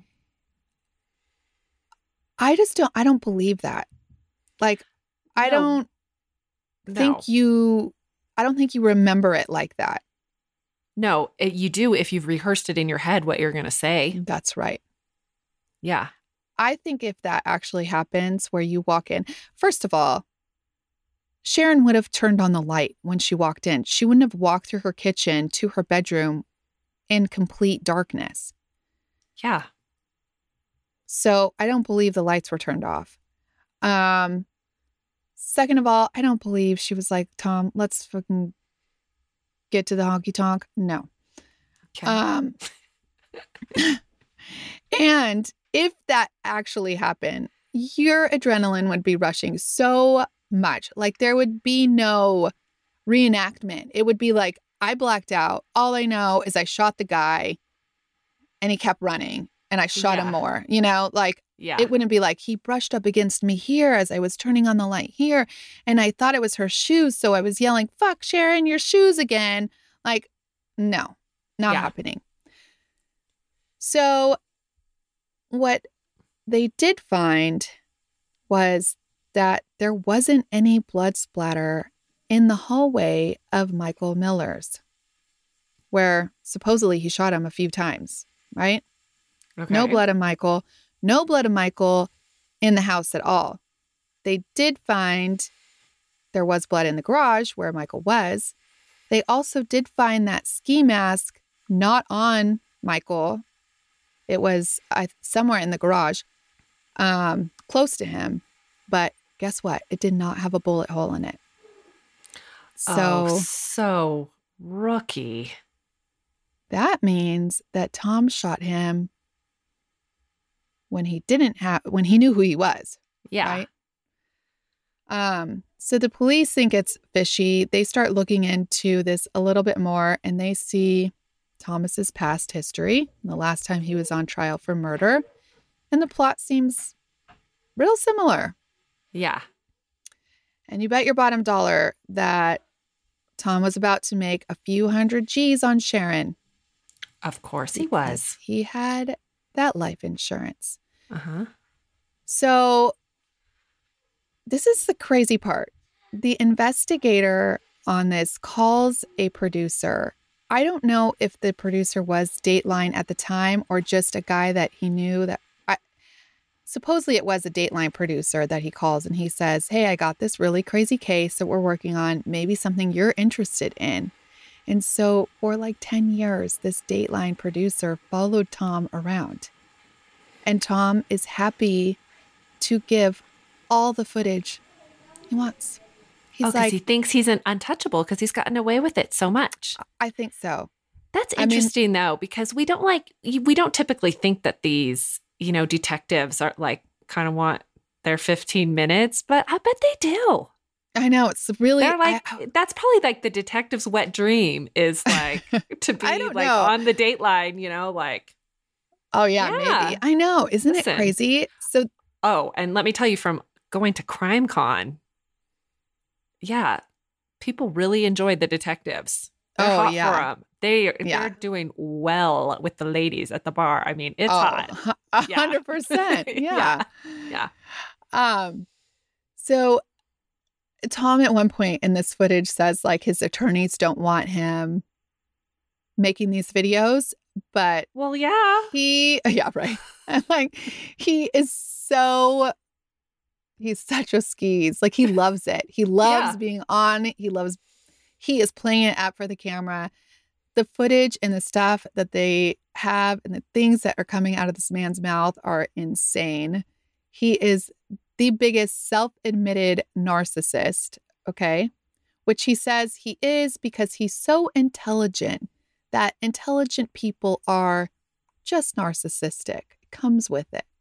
I just don't I don't believe that. Like I No. don't No. think you I don't think you remember it like that. No, it, you do if you've rehearsed it in your head what you're going to say. That's right. Yeah. I think if that actually happens where you walk in, first of all, Sharon would have turned on the light when she walked in. She wouldn't have walked through her kitchen to her bedroom in complete darkness. Yeah. So I don't believe the lights were turned off. Um, second of all, I don't believe she was like, Tom, let's fucking get to the honky tonk. No. Okay. Um, and if that actually happened, your adrenaline would be rushing so much. Like there would be no reenactment. It would be like, I blacked out. All I know is I shot the guy and he kept running and I shot Yeah. him more, you know, like yeah. it wouldn't be like he brushed up against me here as I was turning on the light here. And I thought it was her shoes. So I was yelling, fuck Sharon, your shoes again. Like, no, not Yeah. happening. So what they did find was that there wasn't any blood splatter in the hallway of Michael Miller's, where supposedly he shot him a few times, right? Okay. No blood of Michael, no blood of Michael in the house at all. They did find there was blood in the garage where Michael was. They also did find that ski mask not on Michael. It was uh, somewhere in the garage, um, close to him. But guess what? It did not have a bullet hole in it. So Oh, so rookie. that means that Tom shot him when he didn't have, when he knew who he was. Yeah. Right. Um, so the police think it's fishy. They start looking into this a little bit more and they see Thomas's past history, the last time he was on trial for murder. And the plot seems real similar. Yeah. And you bet your bottom dollar that Tom was about to make a few hundred G's on Sharon. Of course he because was. He had that life insurance. Uh-huh. So this is the crazy part. The investigator on this calls a producer. I don't know if the producer was Dateline at the time or just a guy that he knew that I, supposedly it was a Dateline producer that he calls and he says, hey, I got this really crazy case that we're working on, maybe something you're interested in. And so for like ten years, this Dateline producer followed Tom around. And Tom is happy to give all the footage he wants. He's Oh, because like, he thinks he's an untouchable because he's gotten away with it so much. I think so. That's I mean- interesting though, because we don't like, we don't typically think that these, you know, detectives are like kind of want their fifteen minutes, but I bet they do. I know. It's really, They're like, I- that's probably like the detective's wet dream is like to be I don't like know. on the Dateline, you know, like, oh yeah, Yeah. maybe. I know. Isn't Listen. it crazy? So oh, and let me tell you from going to CrimeCon, yeah, people really enjoyed the detectives. They're Oh, hot yeah. for them. They, Yeah. They're doing well with the ladies at the bar. I mean, it's oh, hot. a Yeah. hundred percent. Yeah. Yeah. Um, so Tom at one point in this footage says like his attorneys don't want him making these videos, but Well, yeah. he, yeah, right. And like he is so, he's such a skis. Like he loves it. He loves Yeah. being on. He loves, he is playing it up for the camera. The footage and the stuff that they have and the things that are coming out of this man's mouth are insane. He is the biggest self-admitted narcissist, okay? Which he says he is because he's so intelligent that intelligent people are just narcissistic. It comes with it.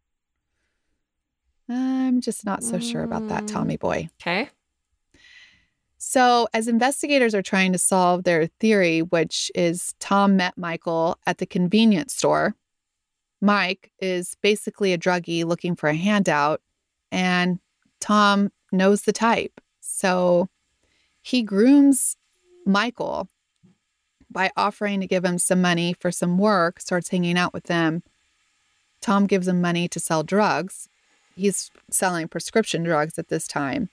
I'm just not so sure about that, Tommy boy. Okay. So as investigators are trying to solve their theory, which is Tom met Michael at the convenience store, Mike is basically a druggie looking for a handout, and Tom knows the type. So he grooms Michael by offering to give him some money for some work, starts hanging out with them. Tom gives him money to sell drugs. He's selling prescription drugs at this time,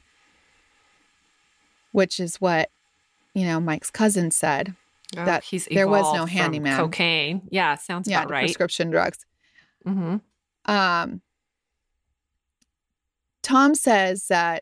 which is what, you know, Mike's cousin said. Oh, that he's there was no evolved from handyman. Cocaine. Yeah, sounds Yeah, about the right. prescription drugs. Mm-hmm. Um, Tom says that,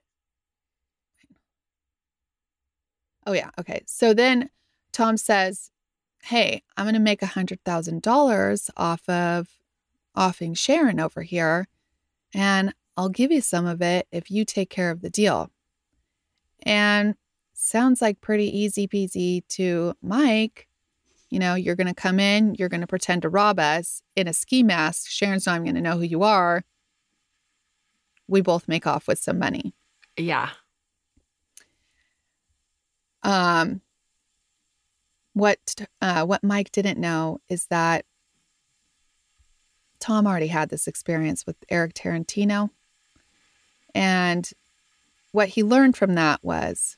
oh yeah, okay. So then Tom says, hey, I'm going to make one hundred thousand dollars off of offing Sharon over here, and I'll give you some of it if you take care of the deal. And sounds like pretty easy peasy to Mike. You know, you're going to come in, you're going to pretend to rob us in a ski mask. Sharon's not even going to know who you are. We both make off with some money. Yeah. Um, what uh, what Mike didn't know is that Tom already had this experience with Eric Tarantino. And what he learned from that was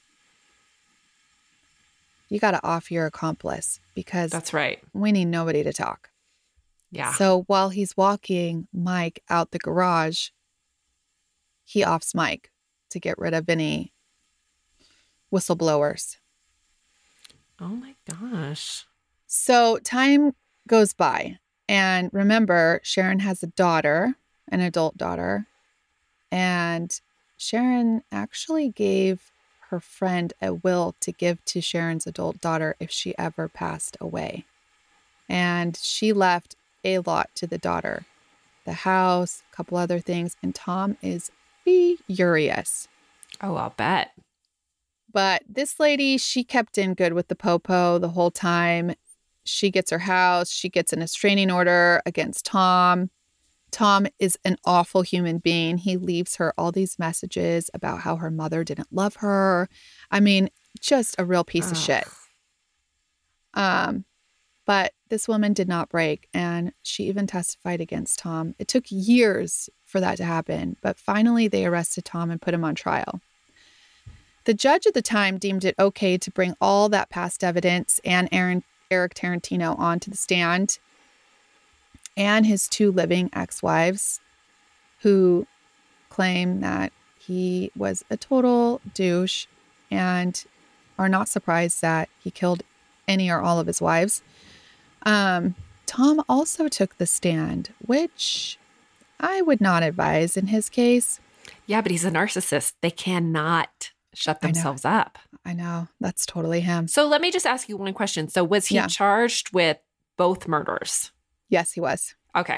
you got to off your accomplice because That's right. we need nobody to talk. Yeah. So while he's walking Mike out the garage, he offs Mike to get rid of any whistleblowers. Oh my gosh. So time goes by. And remember, Sharon has a daughter, an adult daughter. And Sharon actually gave her friend a will to give to Sharon's adult daughter if she ever passed away. And she left a lot to the daughter, the house, a couple other things. And Tom is furious. Oh, I'll bet. But this lady, she kept in good with the popo the whole time. She gets her house. She gets an estraining order against Tom. Tom is an awful human being. He leaves her all these messages about how her mother didn't love her. I mean, just a real piece Ugh. of shit. Um, but this woman did not break, and she even testified against Tom. It took years for that to happen, but finally they arrested Tom and put him on trial. The judge at the time deemed it okay to bring all that past evidence and Aaron, Eric Tarantino onto the stand and his two living ex-wives who claim that he was a total douche and are not surprised that he killed any or all of his wives. Um, Tom also took the stand, which I would not advise in his case. Yeah, but he's a narcissist. They cannot shut I know. themselves up. I know. That's totally him. So let me just ask you one question. So was he Yeah. charged with both murders? Yes, he was. Okay.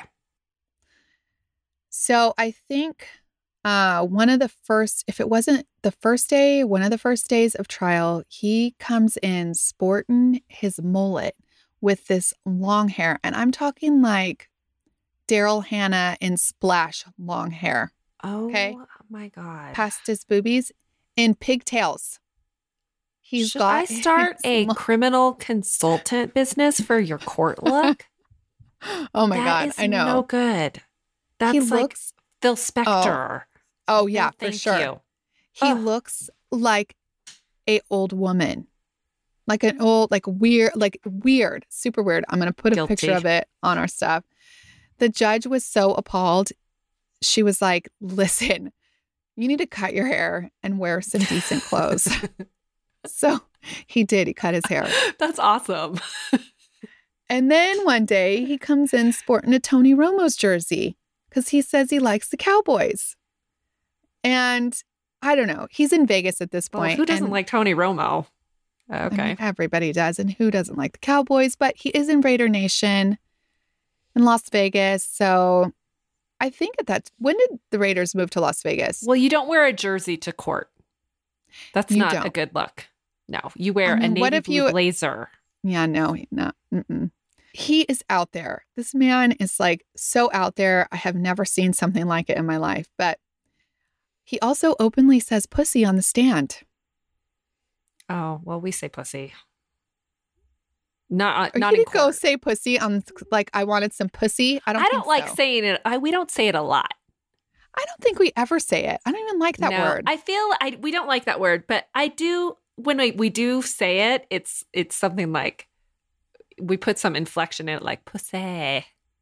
So I think uh, one of the first, if it wasn't the first day, one of the first days of trial, he comes in sporting his mullet with this long hair. And I'm talking like Daryl Hannah in Splash long hair Oh Okay. my God. past his boobies in pigtails. He's Should got I start his a lo- criminal consultant business for your court look? Oh my That God. is I know. no good. That's he like looks, Phil Spector. oh No, yeah, for thank sure. you. He Ugh. looks like a old woman, like an old, like weird, like weird, super weird. I'm going to put a Guilty. picture of it on our stuff. The judge was so appalled. She was like, listen, you need to cut your hair and wear some decent clothes. So he did. He cut his hair. That's awesome. And then one day he comes in sporting a Tony Romo's jersey because he says he likes the Cowboys. And I don't know. He's in Vegas at this point. Well, who doesn't and, like Tony Romo? Okay. I mean, everybody does. And who doesn't like the Cowboys? But he is in Raider Nation in Las Vegas. So I think at that, when did the Raiders move to Las Vegas? Well, you don't wear a jersey to court. That's You not don't. a good look. No, you wear I mean, a navy what if blue you- blazer. Yeah, no, no. Mm-mm. He is out there. This man is like so out there. I have never seen something like it in my life. But he also openly says pussy on the stand. Oh, well, we say pussy. Not, Or not you in didn't go court. say pussy on like I wanted some pussy. I don't. I don't think like so. saying it. I, we don't say it a lot. I don't think we ever say it. I don't even like that no, word. I feel I we don't like that word, but I do when we, we do say it. It's it's something like we put some inflection in it, like pussy.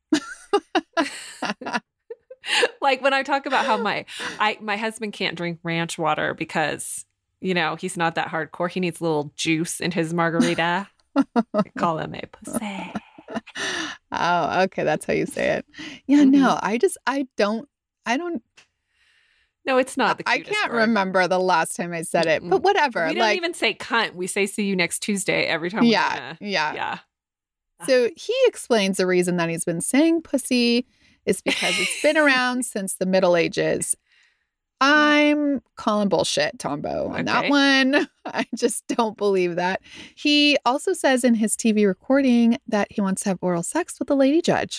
Like when I talk about how my I my husband can't drink ranch water because you know he's not that hardcore. He needs a little juice in his margarita. I call him a pussy. Oh, okay. That's how you say it. Yeah, Mhm. no, I just, I don't, I don't, No, it's not the I cutest can't word. remember the last time I said it, but Mm-mm. whatever. We don't like, even say cunt. We say see you next Tuesday every time. we're yeah, gonna- yeah, yeah. So he explains the reason that he's been saying pussy is because it's been around since the Middle Ages. I'm calling bullshit, Tombo, on that Okay. one. I just don't believe that. He also says in his T V recording that he wants to have oral sex with the lady judge.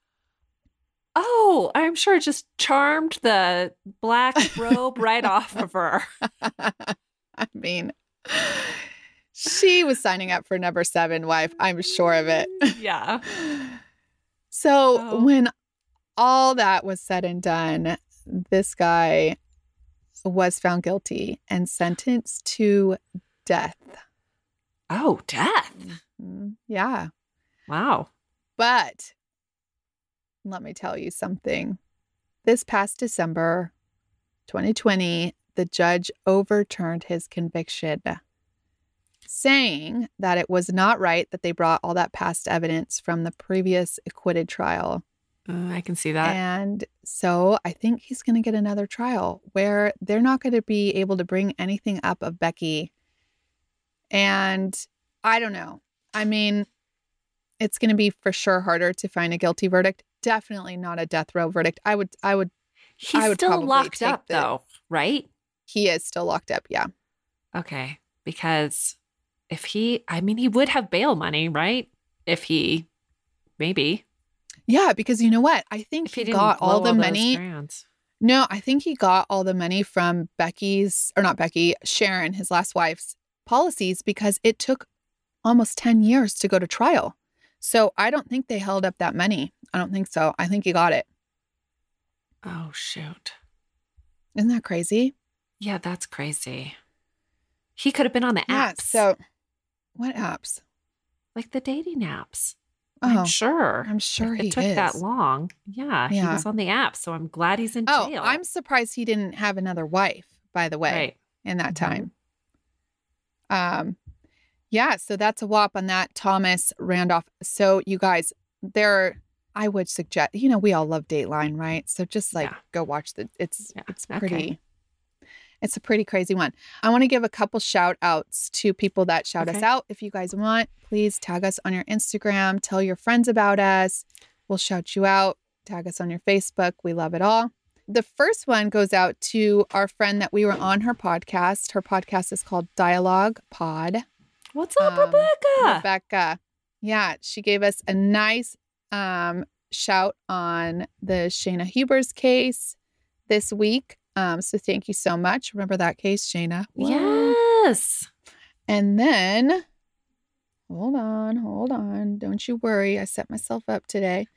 Oh, I'm sure it just charmed the black robe right off of her. I mean, she was signing up for number seven wife. I'm sure of it. Yeah. So Oh. when all that was said and done, this guy was found guilty and sentenced to death. Oh, death. Mm, Yeah. Wow. But let me tell you something. This past December twenty twenty, the judge overturned his conviction, saying that it was not right that they brought all that past evidence from the previous acquitted trial. Uh, I can see that. And so I think he's going to get another trial where they're not going to be able to bring anything up of Becky. And I don't know. I mean, it's going to be for sure harder to find a guilty verdict. Definitely not a death row verdict. I would, I would, He's I would still probably locked take up, the- though, right? he is still locked up. Yeah. Okay. Because if he, I mean, he would have bail money, right? If he, maybe. Yeah. Because you know what? I think If he, he didn't got all blow the those money. grants. No, I think he got all the money from Becky's, or not Becky, Sharon, his last wife's policies because it took almost ten years to go to trial. So I don't think they held up that money. I don't think so. I think he got it. Oh, shoot. Isn't that crazy? Yeah, that's crazy. He could have been on the Yeah. apps. So what apps? like the dating apps. Oh, I'm sure. I'm sure If he it took is. that long. Yeah, he Yeah. was on the app, so I'm glad he's in Oh, jail. I'm surprised he didn't have another wife, by the way, right. in that Mhm. time. Um, yeah, so that's a whop on that. Thomas Randolph. So you guys, there, I would suggest, you know, we all love Dateline, right? So just like Yeah. go watch the, it's, Yeah, it's okay. pretty, it's a pretty crazy one. I want to give a couple shout outs to people that shout us Okay. out. If you guys want, please tag us on your Instagram, tell your friends about us. We'll shout you out. Tag us on your Facebook. We love it all. The first one goes out to our friend that we were on her podcast. Her podcast is called Dialogue Pod. What's up, Um, Rebecca? Rebecca. Yeah, she gave us a nice um, shout on the Shayna Huber's case this week. Um, so thank you so much. Remember that case, Shayna? Whoa. Yes. And then, hold on, hold on. Don't you worry. I set myself up today.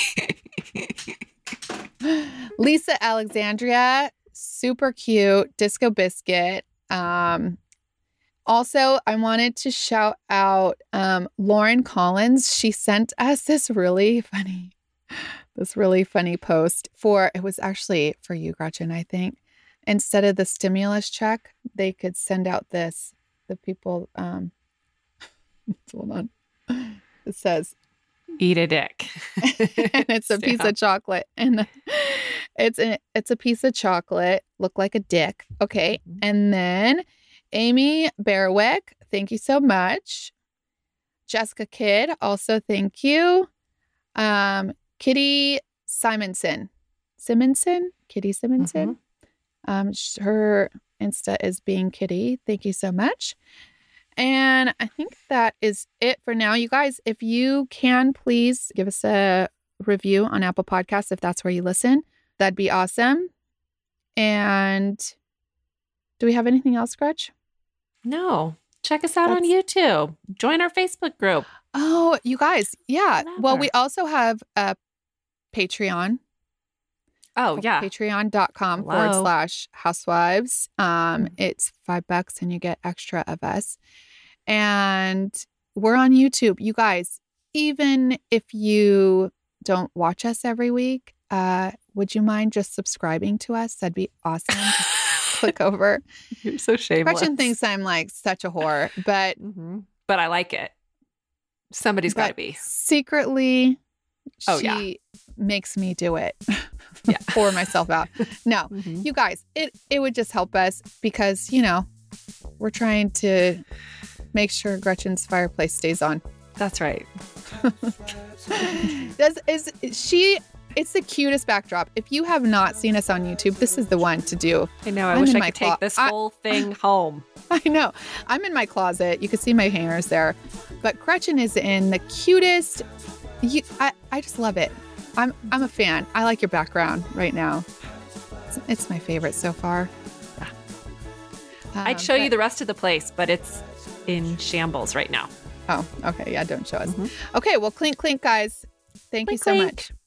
Lisa Alexandria, super cute, Disco Biscuit. Um, also, I wanted to shout out um, Lauren Collins. She sent us this really funny, this really funny post for, it was actually for you, Gretchen, I think. instead of the stimulus check, they could send out this. The people, um, hold on. It says, eat a dick. and it's a piece of chocolate. And it's a, it's a piece of chocolate, look like a dick. Okay. Mhm. And then Amy Berwick, thank you so much. Jessica Kidd, also thank you. Um, Kitty Simonson. Simonson? Kitty Simonson. Um, sh- her Insta is Being Kitty. Thank you so much. And I think that is it for now. You guys, if you can, please give us a review on Apple Podcasts if that's where you listen. That'd be awesome. And do we have anything else, Gretch? No. Check us out on That's- YouTube. Join our Facebook group. Oh, you guys. Yeah. Well, Whatever. we also have a Patreon. Oh, yeah. Patreon.com forward Hello. slash housewives. Um, Mhm. it's five bucks and you get extra of us. And we're on YouTube. You guys, even if you don't watch us every week, uh, would you mind just subscribing to us? That'd be awesome. Just click over. You're so shameless. Gretchen thinks I'm like such a whore, but hmm But I like it. Somebody's got to but be. secretly, Oh, she yeah. makes me do it. Yeah. Pour myself out. No, Mhm. you guys, it it would just help us because, you know, we're trying to make sure Gretchen's fireplace stays on. That's right. Does is she it's the cutest backdrop. If you have not seen us on YouTube, this is the one to do. I know. I I'm wish in I my could take clo- this I- whole thing home. I know. I'm in my closet. You can see my hangers there. But Gretchen is in the cutest. You, I, I just love it. I'm I'm a fan. I like your background right now. It's, it's my favorite so far. Yeah. Um, I'd show you but- the rest of the place, but it's in shambles right now. Oh, okay. Yeah, don't show us. Mhm. Okay, well, clink, clink, guys. Thank you Clink, so clink. much.